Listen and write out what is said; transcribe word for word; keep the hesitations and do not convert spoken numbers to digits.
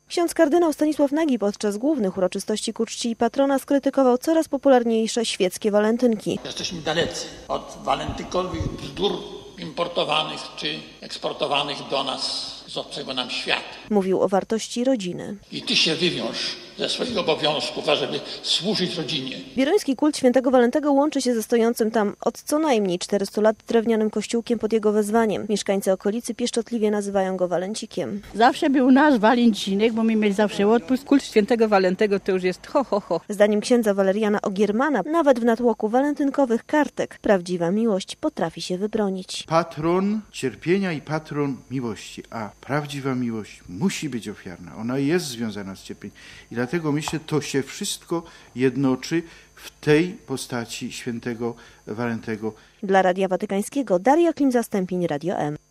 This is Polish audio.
Ksiądz kardynał Stanisław Nagi podczas głównych uroczystości ku czci patrona skrytykował coraz popularniejsze świeckie walentynki. Jesteśmy dalecy od walentynkowych bzdur importowanych czy eksportowanych do nas z obcego nam świata. Mówił o wartości rodziny. I ty się wywiąż ze swojego obowiązku, ażeby służyć rodzinie. Bieruński kult świętego Walentego łączy się ze stojącym tam od co najmniej czterystu lat drewnianym kościółkiem pod jego wezwaniem. Mieszkańcy okolicy pieszczotliwie nazywają go Walencikiem. Zawsze był nasz Walencinek, bo my mieli zawsze odpust. Kult świętego Walentego to już jest ho, ho, ho. Zdaniem księdza Waleriana Ogiermana, nawet w natłoku walentynkowych kartek prawdziwa miłość potrafi się wybronić. Patron cierpienia i patron miłości, a prawdziwa miłość musi być ofiarna. Ona jest związana z cierpieniem. I dlatego myślę, to się wszystko jednoczy w tej postaci świętego Walentego. Dla Radia Watykańskiego Daria Klim-Zastępień, Radio M.